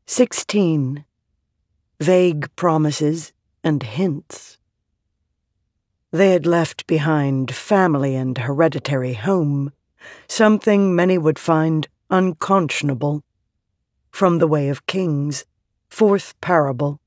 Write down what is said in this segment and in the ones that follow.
16. Vague promises and hints. They had left behind family and hereditary home, something many would find unconscionable. From The Way of Kings, 4th parable.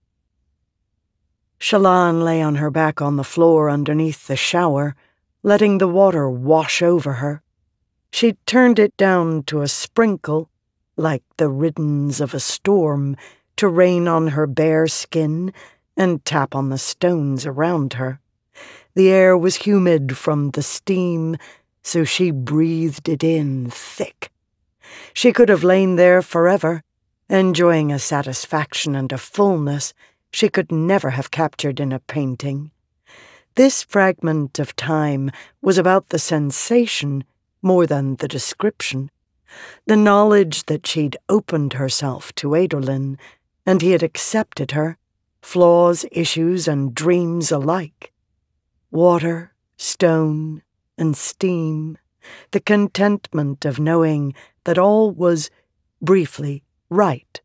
Shallan lay on her back on the floor underneath the shower, letting the water wash over her. She turned it down to a sprinkle, like the riddance of a storm, to rain on her bare skin and tap on the stones around her. The air was humid from the steam, so she breathed it in thick. She could have lain there forever, enjoying a satisfaction and a fullness she could never have captured in a painting. This fragment of time was about the sensation more than the description, the knowledge that she'd opened herself to Adolin, and he had accepted her, flaws, issues, and dreams alike. Water, stone, and steam, the contentment of knowing that all was, briefly, right.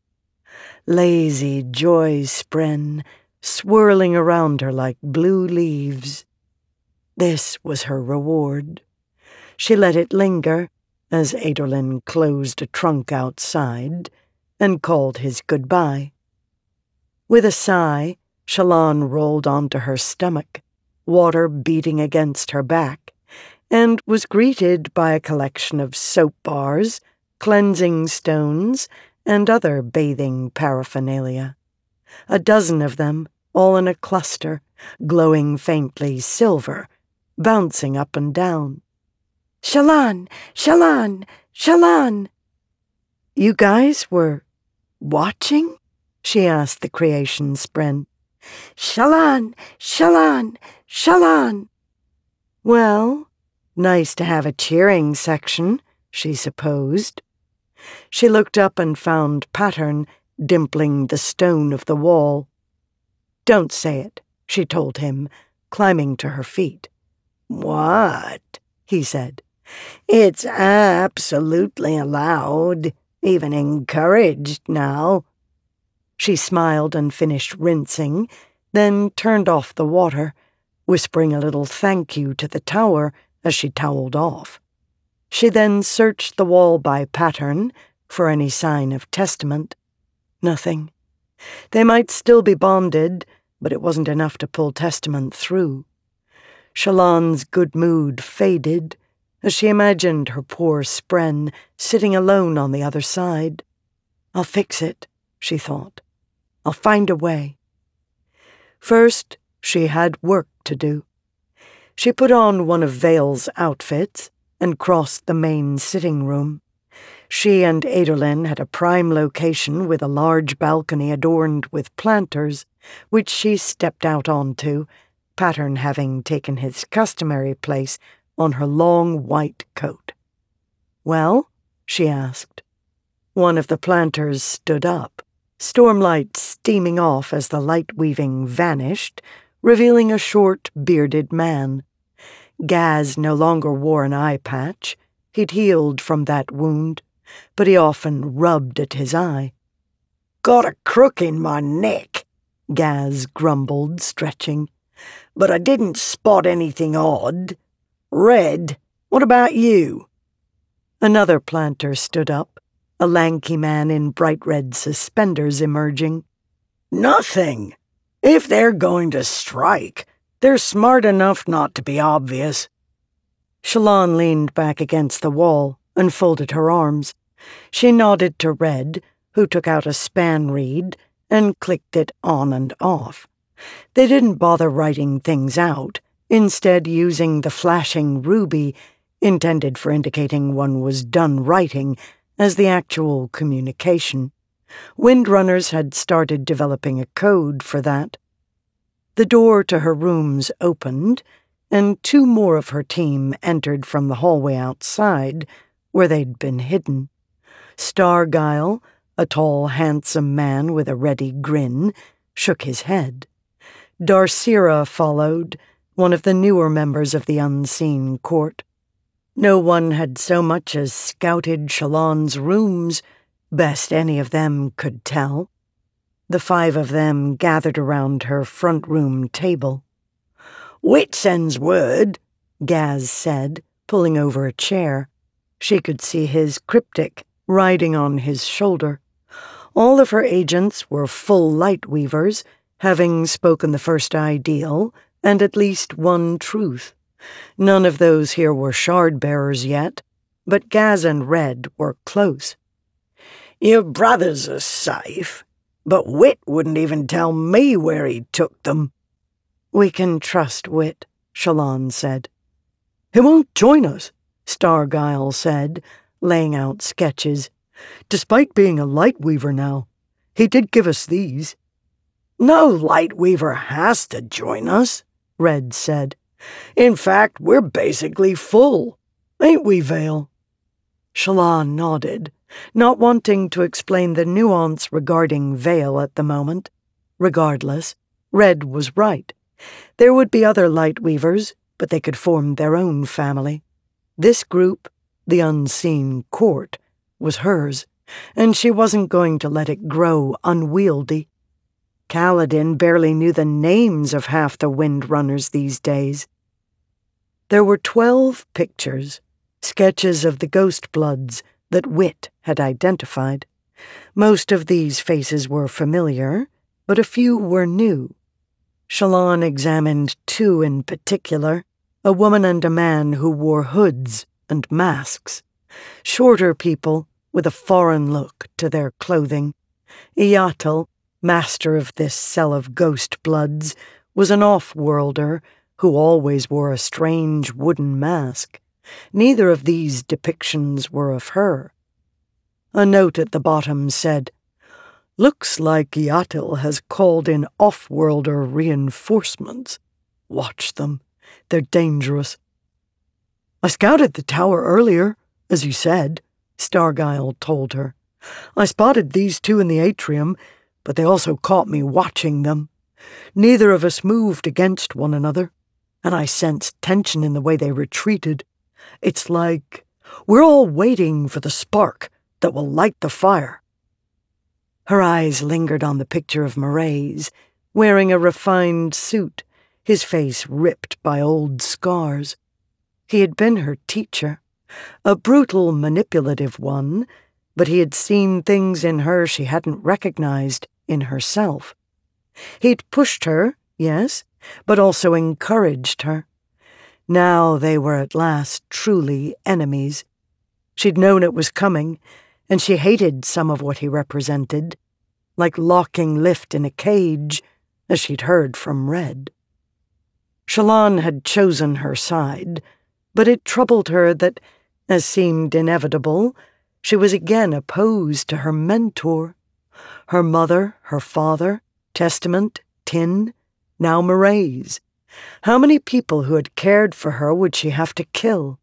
Lazy joy spren, swirling around her like blue leaves. This was her reward. She let it linger as Adolin closed a trunk outside and called his goodbye. With a sigh, Shallan rolled onto her stomach, water beating against her back, and was greeted by a collection of soap bars, cleansing stones, and other bathing paraphernalia. A dozen of them, all in a cluster, glowing faintly silver, bouncing up and down. "Shallan! Shallan! Shallan!" "You guys were watching?" she asked the creation spren. "Shallan! Shallan! Shallan!" Well, nice to have a cheering section, she supposed. She looked up and found Pattern dimpling the stone of the wall. "Don't say it," she told him, climbing to her feet. "What?" he said. "It's absolutely allowed, even encouraged now." She smiled and finished rinsing, then turned off the water, whispering a little thank you to the tower as she toweled off. She then searched the wall by Pattern for any sign of testament. Nothing. They might still be bonded, but it wasn't enough to pull testament through. Shallan's good mood faded as she imagined her poor spren sitting alone on the other side. "I'll fix it," she thought. "I'll find a way." First, she had work to do. She put on one of Vale's outfits and crossed the main sitting room. She and Adolin had a prime location with a large balcony adorned with planters, which she stepped out onto, Pattern having taken his customary place on her long white coat. "Well?" she asked. One of the planters stood up, stormlight steaming off as the light-weaving vanished, revealing a short, bearded man. Gaz no longer wore an eye patch. He'd healed from that wound, but he often rubbed at his eye. "Got a crook in my neck," Gaz grumbled, stretching. "But I didn't spot anything odd. Red, what about you?" Another planter stood up, a lanky man in bright red suspenders emerging. "Nothing. If they're going to strike, they're smart enough not to be obvious." Shallan leaned back against the wall and folded her arms. She nodded to Red, who took out a span reed and clicked it on and off. They didn't bother writing things out, instead using the flashing ruby, intended for indicating one was done writing, as the actual communication. Windrunners had started developing a code for that. The door to her rooms opened, and two more of her team entered from the hallway outside, where they'd been hidden. Stargyle, a tall, handsome man with a ready grin, shook his head. Darcira followed, one of the newer members of the unseen court. No one had so much as scouted Shallan's rooms, Best any of them could tell. The 5 of them gathered around her front room table. "Wit sends word," Gaz said, pulling over a chair. She could see his cryptic riding on his shoulder. All of her agents were full light weavers, having spoken the first ideal and at least one truth. None of those here were shard-bearers yet, but Gaz and Red were close. "Your brothers are safe, but Wit wouldn't even tell me where he took them." "We can trust Wit," Shallan said. "He won't join us," Stargyle said, laying out sketches. "Despite being a Lightweaver now, he did give us these." "No Lightweaver has to join us," Red said. "In fact, we're basically full. Ain't we, Vale?" Shallan nodded, not wanting to explain the nuance regarding Vale at the moment. Regardless, Red was right. There would be other Lightweavers, but they could form their own family. This group, the Unseen Court, was hers, and she wasn't going to let it grow unwieldy. Kaladin barely knew the names of half the Windrunners these days. There were 12 pictures, sketches of the Ghostbloods that Wit had identified. Most of these faces were familiar, but a few were new. Shallan examined 2 in particular, a woman and a man who wore hoods and masks. Shorter people with a foreign look to their clothing. Iyatel, master of this cell of Ghostbloods, was an off-worlder who always wore a strange wooden mask. Neither of these depictions were of her. A note at the bottom said, "Looks like Iyatel has called in off-worlder reinforcements. Watch them. They're dangerous." "I scouted the tower earlier, as you said," Stargyle told her. "I spotted these 2 in the atrium, but they also caught me watching them. Neither of us moved against one another, and I sensed tension in the way they retreated. It's like we're all waiting for the spark that will light the fire." Her eyes lingered on the picture of Mraize, wearing a refined suit, his face ripped by old scars. He had been her teacher, a brutal, manipulative one, but he had seen things in her she hadn't recognized in herself. He'd pushed her, yes, but also encouraged her. Now they were at last truly enemies. She'd known it was coming, and she hated some of what he represented, like locking Lift in a cage, as she'd heard from Red. Shallan had chosen her side, but it troubled her that, as seemed inevitable, she was again opposed to her mentor. Her mother, her father, Testament, Tin, now Mraize. How many people who had cared for her would she have to kill?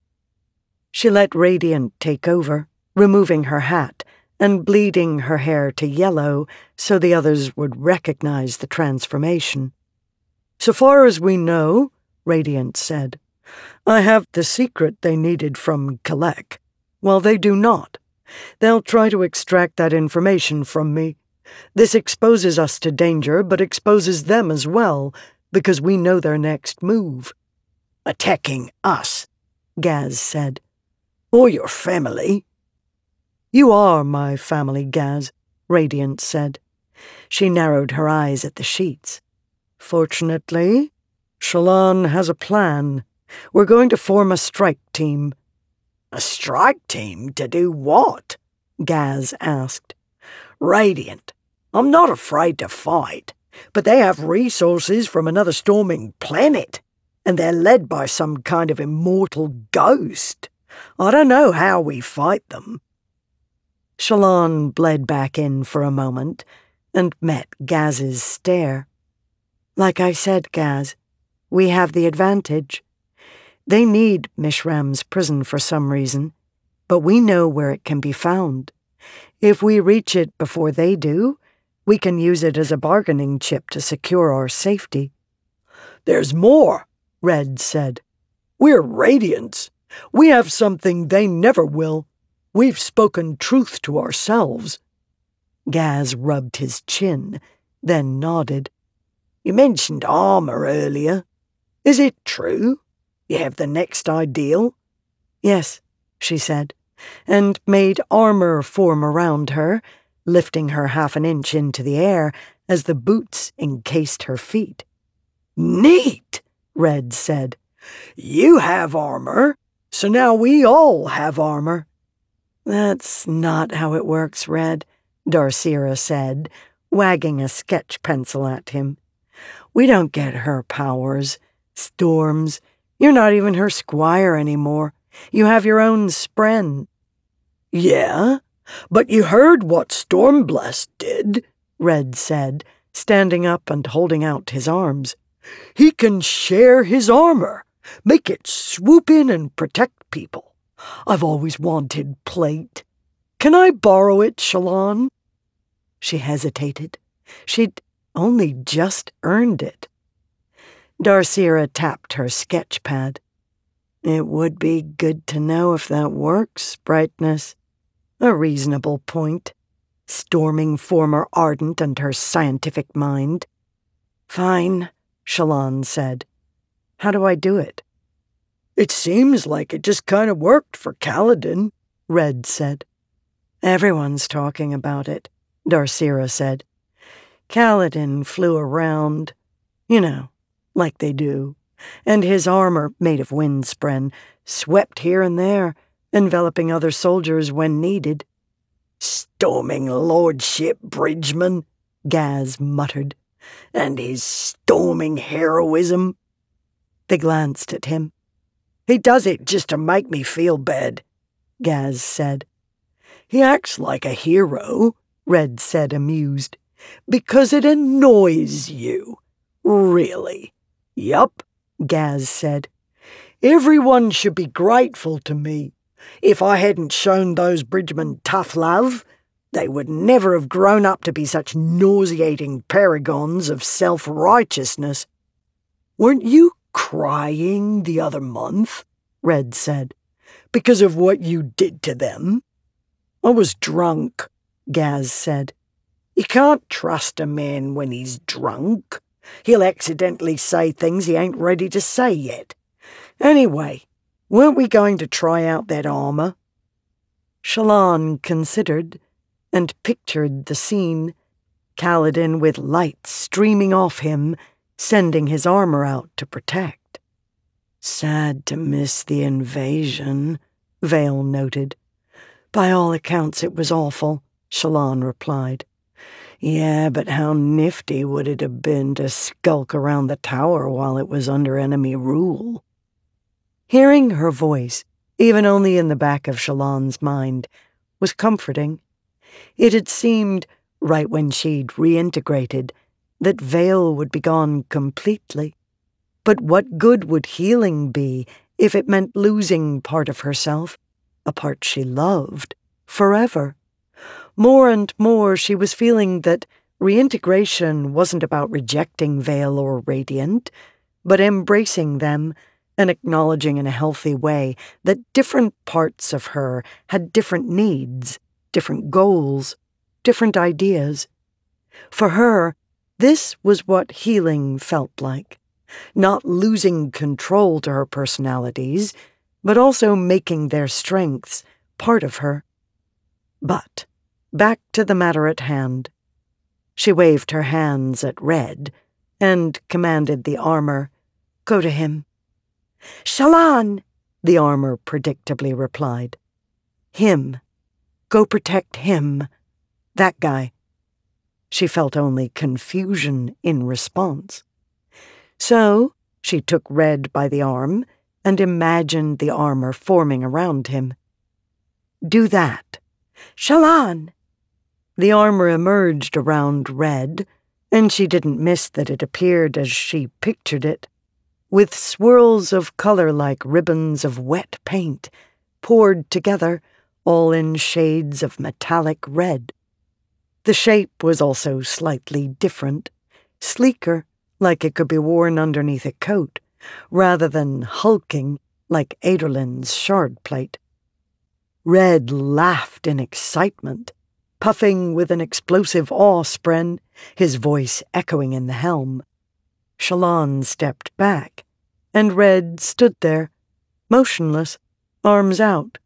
She let Radiant take over, removing her hat and bleeding her hair to yellow so the others would recognize the transformation. "So far as we know," Radiant said, "I have the secret they needed from Kelek. Well, they do not. They'll try to extract that information from me. This exposes us to danger, but exposes them as well, because we know their next move." "Attacking us," Gaz said. "Or your family." "You are my family, Gaz," Radiant said. She narrowed her eyes at the sheets. "Fortunately, Shallan has a plan. We're going to form a strike team." "A strike team to do what?" Gaz asked. "Radiant, I'm not afraid to fight, but they have resources from another storming planet, and they're led by some kind of immortal ghost. I don't know how we fight them." Shallan bled back in for a moment and met Gaz's stare. "Like I said, Gaz, we have the advantage. They need Mishram's prison for some reason, but we know where it can be found. If we reach it before they do, we can use it as a bargaining chip to secure our safety." "There's more," Red said. "We're Radiants. We have something they never will. We've spoken truth to ourselves." Gaz rubbed his chin, then nodded. "You mentioned armor earlier. Is it true? You have the next ideal?" "Yes," she said, and made armor form around her, lifting her 1/2 inch into the air as the boots encased her feet. "Neat," Red said. "You have armor, so now we all have armor." "That's not how it works, Red," Darcira said, wagging a sketch pencil at him. "We don't get her powers. Storms. You're not even her squire anymore. You have your own spren." "Yeah, but you heard what Stormblessed did," Red said, standing up and holding out his arms. "He can share his armor, make it swoop in and protect people. I've always wanted plate. Can I borrow it, Shallan?" She hesitated. She'd only just earned it. Darcira tapped her sketch pad. "It would be good to know if that works, Brightness. A reasonable point, storming former Ardent and her scientific mind." "Fine," Shallan said. "How do I do it?" "It seems like it just kind of worked for Kaladin," Red said. "Everyone's talking about it," Darcira said. "Kaladin flew around, you know, like they do, and his armor, made of windspren, swept here and there, enveloping other soldiers when needed." "Storming lordship bridgeman," Gaz muttered, "and his storming heroism." They glanced at him. "He does it just to make me feel bad," Gaz said. "He acts like a hero," Red said, amused, "because it annoys you. Really?" "Yup," Gaz said. "Everyone should be grateful to me. If I hadn't shown those bridgemen tough love, they would never have grown up to be such nauseating paragons of self-righteousness." "Weren't you crying the other month?" Red said. "Because of what you did to them?" "I was drunk," Gaz said. "You can't trust a man when he's drunk. He'll accidentally say things he ain't ready to say yet. Anyway, weren't we going to try out that armor?" Shallan considered and pictured the scene, Kaladin with light streaming off him, sending his armor out to protect. "Sad to miss the invasion," Vale noted. "By all accounts it was awful," Shallan replied. "Yeah, but how nifty would it have been to skulk around the tower while it was under enemy rule?" Hearing her voice, even only in the back of Shallan's mind, was comforting. It had seemed, right when she'd reintegrated, that Vale would be gone completely. But what good would healing be if it meant losing part of herself, a part she loved, forever? More and more she was feeling that reintegration wasn't about rejecting Vale or Radiant, but embracing them and acknowledging in a healthy way that different parts of her had different needs, different goals, different ideas. For her, this was what healing felt like. Not losing control to her personalities, but also making their strengths part of her. But back to the matter at hand. She waved her hands at Red and commanded the armor, "Go to him." "Shallan," the armor predictably replied. "Him. Go protect him. That guy." She felt only confusion in response. So she took Red by the arm and imagined the armor forming around him. "Do that." "Shallan." The armor emerged around Red, and she didn't miss that it appeared as she pictured it, with swirls of color like ribbons of wet paint, poured together, all in shades of metallic red. The shape was also slightly different, sleeker, like it could be worn underneath a coat, rather than hulking like Aderlin's shard plate. Red laughed in excitement, puffing with an explosive awe-spren, his voice echoing in the helm. Shallan stepped back, and Red stood there, motionless, arms out.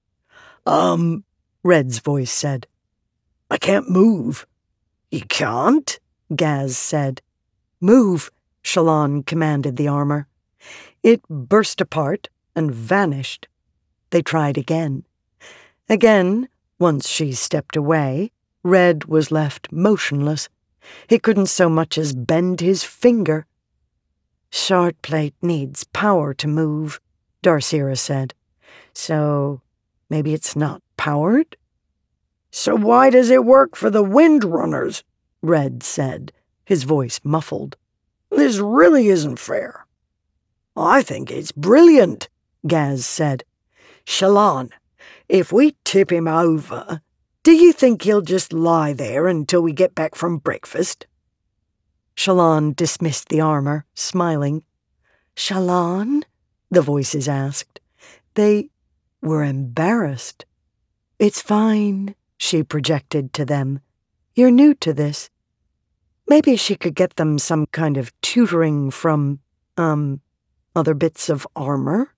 Red's voice said. I can't move. You can't? Gaz said. Move, Shallan commanded the armor. It burst apart and vanished. They tried again. Again, once she stepped away, Red was left motionless. He couldn't so much as bend his finger. Shardplate needs power to move, Darcera said. So maybe it's not powered? So why does it work for the Windrunners? Red said, his voice muffled. This really isn't fair. I think it's brilliant, Gaz said. Shallan, if we tip him over, do you think he'll just lie there until we get back from breakfast? Shallan dismissed the armor, smiling. Shallan? The voices asked. They were embarrassed. It's fine, she projected to them. You're new to this. Maybe she could get them some kind of tutoring from, other bits of armor?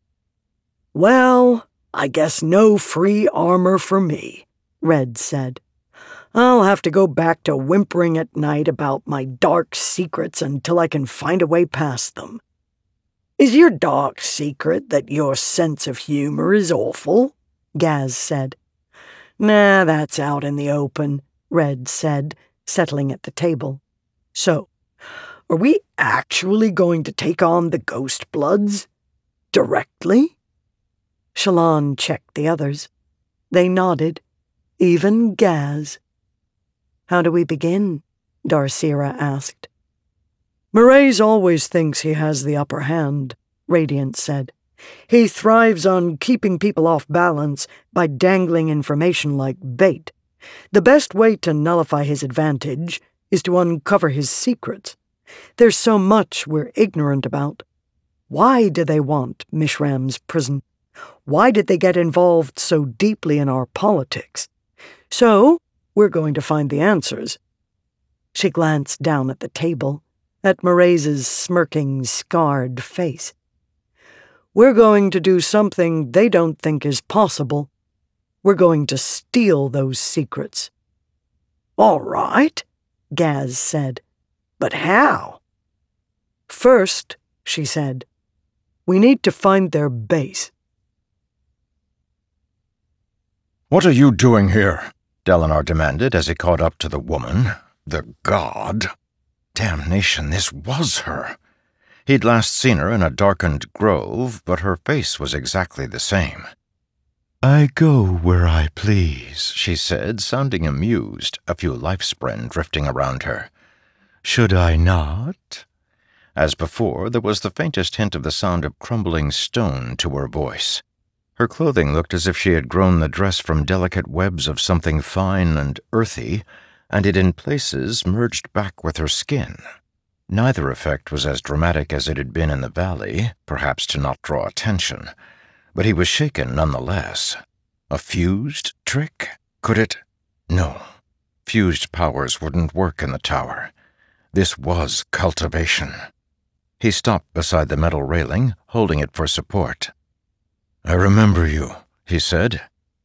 Well, I guess no free armor for me, Red said. I'll have to go back to whimpering at night about my dark secrets until I can find a way past them. Is your dark secret that your sense of humor is awful? Gaz said. Nah, that's out in the open, Red said, settling at the table. So, are we actually going to take on the Ghostbloods? Directly? Shallan checked the others. They nodded, even Gaz. How do we begin? Darcera asked. Mraize always thinks he has the upper hand, Radiant said. He thrives on keeping people off balance by dangling information like bait. The best way to nullify his advantage is to uncover his secrets. There's so much we're ignorant about. Why do they want Mishram's prison? Why did they get involved so deeply in our politics? So, we're going to find the answers. She glanced down at the table, at Mraize's smirking, scarred face. We're going to do something they don't think is possible. We're going to steal those secrets. All right, Gaz said. But how? First, she said, we need to find their base. What are you doing here? Dalinar demanded as he caught up to the woman. The god. Damnation, this was her. He'd last seen her in a darkened grove, but her face was exactly the same. I go where I please, she said, sounding amused, a few life-spren drifting around her. Should I not? As before, there was the faintest hint of the sound of crumbling stone to her voice. Her clothing looked as if she had grown the dress from delicate webs of something fine and earthy, and it in places merged back with her skin. Neither effect was as dramatic as it had been in the valley, perhaps to not draw attention, but he was shaken nonetheless. A fused trick? Could it? No. Fused powers wouldn't work in the tower. This was cultivation. He stopped beside the metal railing, holding it for support. I remember you, he said.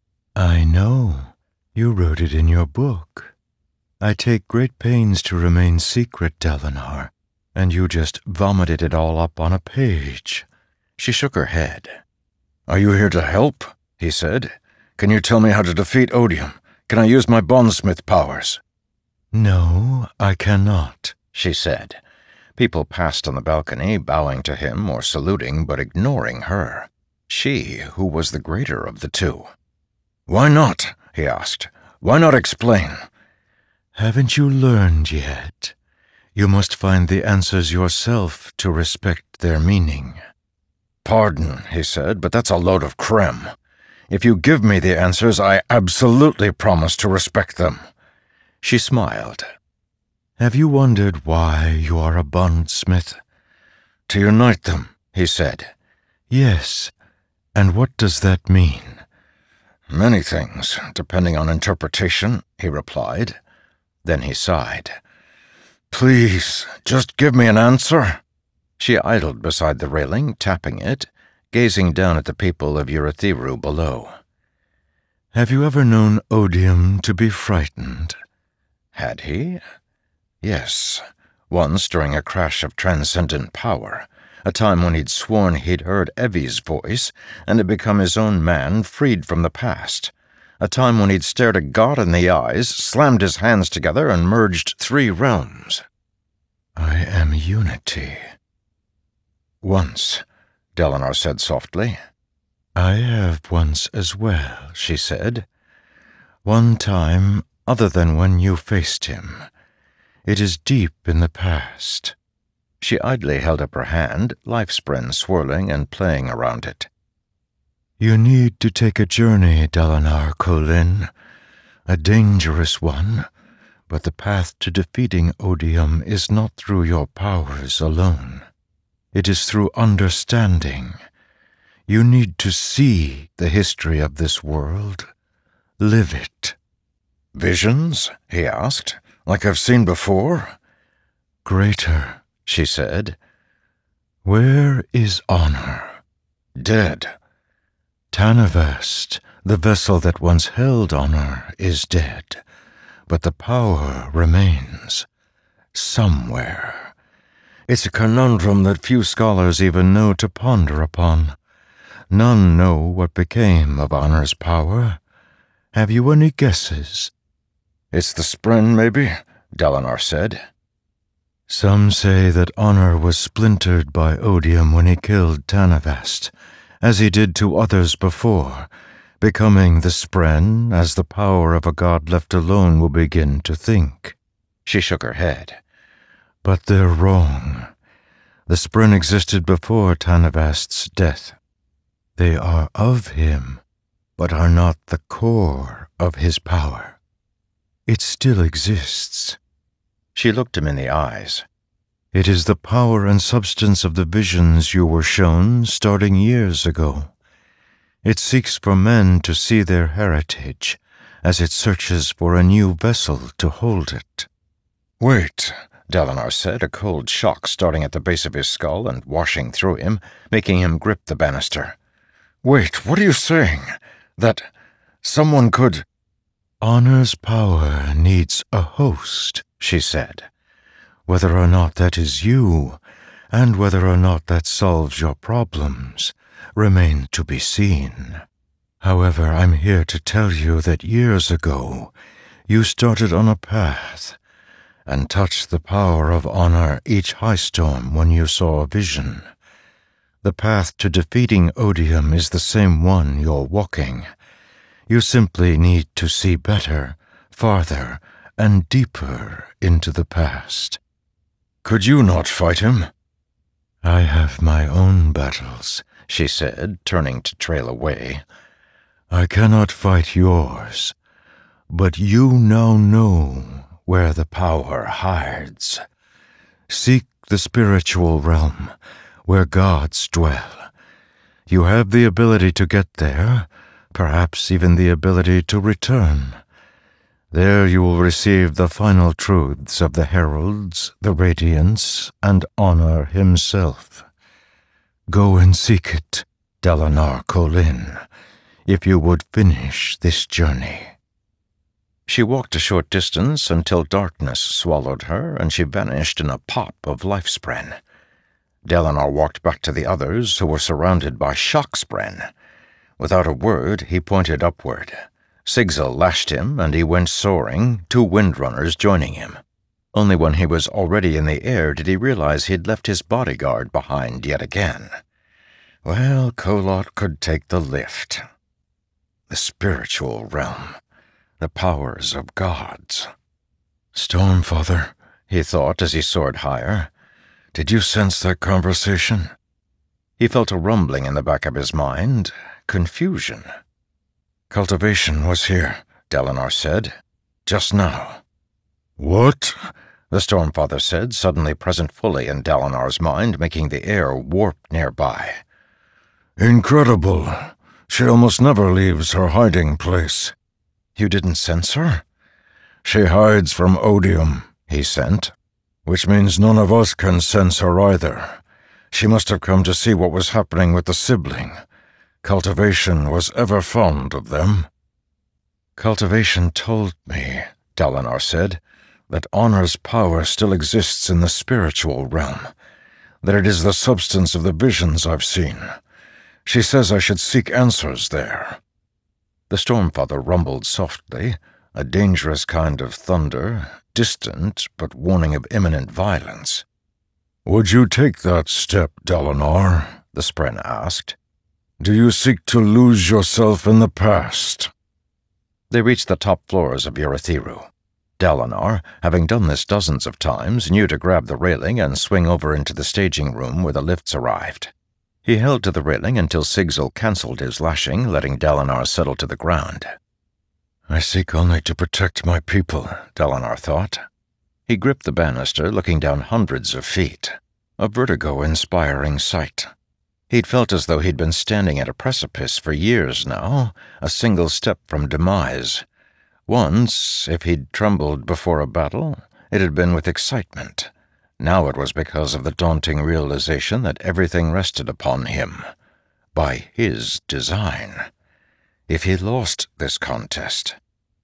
I know. You wrote it in your book. I take great pains to remain secret, Dalinar, and you just vomited it all up on a page. She shook her head. Are you here to help? He said. Can you tell me how to defeat Odium? Can I use my bondsmith powers? No, I cannot, she said. People passed on the balcony, bowing to him or saluting, but ignoring her. She, who was the greater of the two. Why not? He asked. Why not explain? Haven't you learned yet? You must find the answers yourself to respect their meaning. Pardon, he said, but that's a load of crem. If you give me the answers, I absolutely promise to respect them. She smiled. Have you wondered why you are a bondsmith? To unite them, he said. Yes. And what does that mean? Many things, depending on interpretation, he replied. Then he sighed. Please, just give me an answer. She idled beside the railing, tapping it, gazing down at the people of Urithiru below. Have you ever known Odium to be frightened? Had he? Yes, once during a crash of transcendent power, a time when he'd sworn he'd heard Evie's voice and had become his own man, freed from the past. A time when he'd stared a god in the eyes, slammed his hands together, and merged 3 realms. I am unity. Once, Dalinar said softly. I have once as well, she said. One time other than when you faced him. It is deep in the past. She idly held up her hand, life-spren swirling and playing around it. You need to take a journey, Dalinar Kholin. A dangerous one, but the path to defeating Odium is not through your powers alone. It is through understanding. You need to see the history of this world. Live it. Visions? He asked. Like I've seen before? Greater, she said. Where is honor? Dead. Tanavast, the vessel that once held honor, is dead, but the power remains. Somewhere. It's a conundrum that few scholars even know to ponder upon. None know what became of honor's power. Have you any guesses? It's the spren, maybe, Dalinar said. Some say that honor was splintered by Odium when he killed Tanavast, as he did to others before, becoming the spren as the power of a god left alone will begin to think. She shook her head. But they're wrong. The spren existed before Tanavast's death. They are of him, but are not the core of his power. It still exists. She looked him in the eyes. It is the power and substance of the visions you were shown starting years ago. It seeks for men to see their heritage, as it searches for a new vessel to hold it. Wait, Dalinar said, a cold shock starting at the base of his skull and washing through him, making him grip the banister. Wait, what are you saying? That someone could... Honor's power needs a host, she said. Whether or not that is you, and whether or not that solves your problems, remain to be seen. However, I'm here to tell you that years ago, you started on a path, and touched the power of honor each high storm when you saw a vision. The path to defeating Odium is the same one you're walking. You simply need to see better, farther, and deeper into the past. Could you not fight him? I have my own battles, she said, turning to trail away. I cannot fight yours, but you now know where the power hides. Seek the spiritual realm, where gods dwell. You have the ability to get there, perhaps even the ability to return. There you will receive the final truths of the heralds, the radiance, and honor himself. Go and seek it, Dalinar Kholin, if you would finish this journey. She walked a short distance until darkness swallowed her and she vanished in a pop of life-spren. Dalinar walked back to the others who were surrounded by shock-spren. Without a word, he pointed upward. Sigzil lashed him, and he went soaring, 2 windrunners joining him. Only when he was already in the air did he realize he'd left his bodyguard behind yet again. Well, Kolot could take the lift. The spiritual realm. The powers of gods. Stormfather, he thought as he soared higher. Did you sense that conversation? He felt a rumbling in the back of his mind. Confusion. Cultivation was here, Dalinar said. Just now. What? The Stormfather said, suddenly present fully in Dalinar's mind, making the air warp nearby. Incredible. She almost never leaves her hiding place. You didn't sense her? She hides from Odium, he sent, which means none of us can sense her either. She must have come to see what was happening with the sibling. Cultivation was ever fond of them. Cultivation told me, Dalinar said, that honor's power still exists in the spiritual realm, that it is the substance of the visions I've seen. She says I should seek answers there. The Stormfather rumbled softly, a dangerous kind of thunder, distant but warning of imminent violence. Would you take that step, Dalinar? The Spren asked. Do you seek to lose yourself in the past? They reached the top floors of Urithiru. Dalinar, having done this dozens of times, knew to grab the railing and swing over into the staging room where the lifts arrived. He held to the railing until Sigzil cancelled his lashing, letting Dalinar settle to the ground. I seek only to protect my people, Dalinar thought. He gripped the banister, looking down hundreds of feet. A vertigo-inspiring sight. He'd felt as though he'd been standing at a precipice for years now, a single step from demise. Once, if he'd trembled before a battle, it had been with excitement. Now it was because of the daunting realization that everything rested upon him, by his design. If he lost this contest...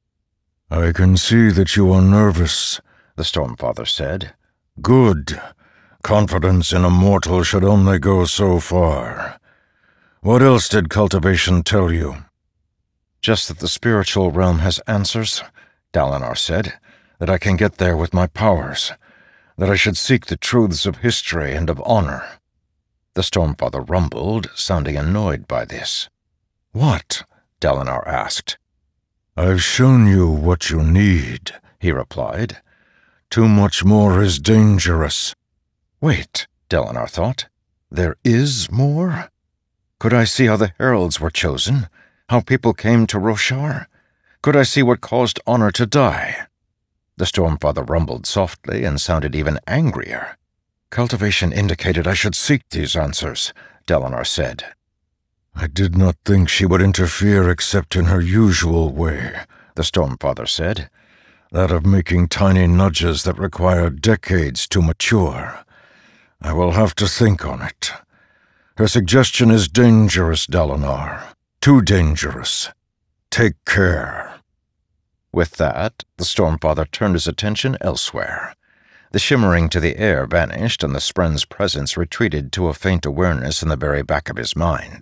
I can see that you are nervous, the Stormfather said. Good. Confidence in a mortal should only go so far. What else did Cultivation tell you? Just that the spiritual realm has answers, Dalinar said, that I can get there with my powers, that I should seek the truths of history and of honor. The Stormfather rumbled, sounding annoyed by this. What? Dalinar asked. I've shown you what you need, he replied. Too much more is dangerous. Wait, Dalinar thought. There is more? Could I see how the heralds were chosen? How people came to Roshar? Could I see what caused honor to die? The Stormfather rumbled softly and sounded even angrier. Cultivation indicated I should seek these answers, Dalinar said. I did not think she would interfere except in her usual way, the Stormfather said, that of making tiny nudges that require decades to mature. I will have to think on it. Her suggestion is dangerous, Dalinar. Too dangerous. Take care. With that, the Stormfather turned his attention elsewhere. The shimmering to the air vanished, and the Spren's presence retreated to a faint awareness in the very back of his mind.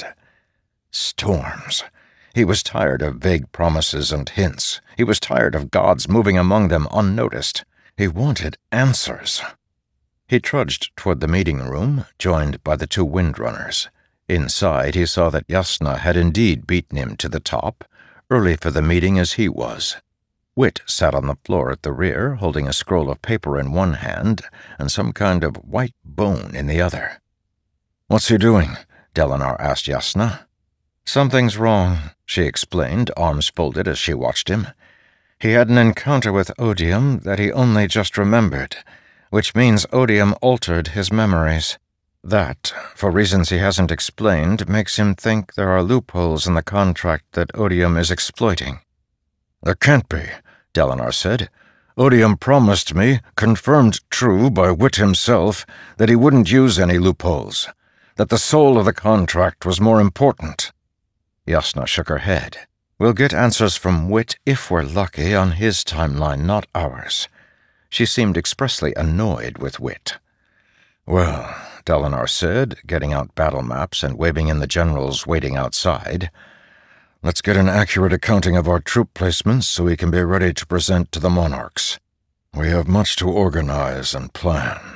Storms. He was tired of vague promises and hints. He was tired of gods moving among them unnoticed. He wanted answers. He trudged toward the meeting room, joined by the two Windrunners. Inside, he saw that Jasnah had indeed beaten him to the top, early for the meeting as he was. Wit sat on the floor at the rear, holding a scroll of paper in one hand and some kind of white bone in the other. What's he doing? Dalinar asked Jasnah. Something's wrong, she explained, arms folded as she watched him. He had an encounter with Odium that he only just remembered, which means Odium altered his memories. That, for reasons he hasn't explained, makes him think there are loopholes in the contract that Odium is exploiting. There can't be, Dalinar said. Odium promised me, confirmed true by Wit himself, that he wouldn't use any loopholes, that the soul of the contract was more important. Jasnah shook her head. We'll get answers from Wit if we're lucky on his timeline, not ours. She seemed expressly annoyed with Wit. Well, Dalinar said, getting out battle maps and waving in the generals waiting outside. Let's get an accurate accounting of our troop placements so we can be ready to present to the monarchs. We have much to organize and plan.